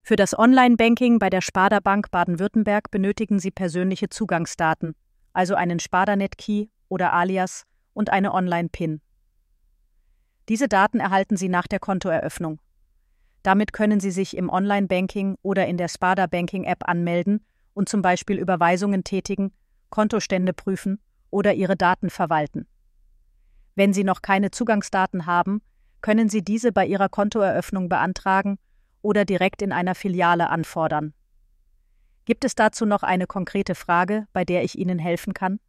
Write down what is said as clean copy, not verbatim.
Für das Online-Banking bei der Sparda Bank Baden-Württemberg benötigen Sie persönliche Zugangsdaten, also einen Sparda-Net-Key oder Alias und eine Online-PIN. Diese Daten erhalten Sie nach der Kontoeröffnung. Damit können Sie sich im Online-Banking oder in der Sparda Banking-App anmelden und zum Beispiel Überweisungen tätigen, Kontostände prüfen oder Ihre Daten verwalten. Wenn Sie noch keine Zugangsdaten haben, können Sie diese bei Ihrer Kontoeröffnung beantragen oder direkt in einer Filiale anfordern. Gibt es dazu noch eine konkrete Frage, bei der ich Ihnen helfen kann?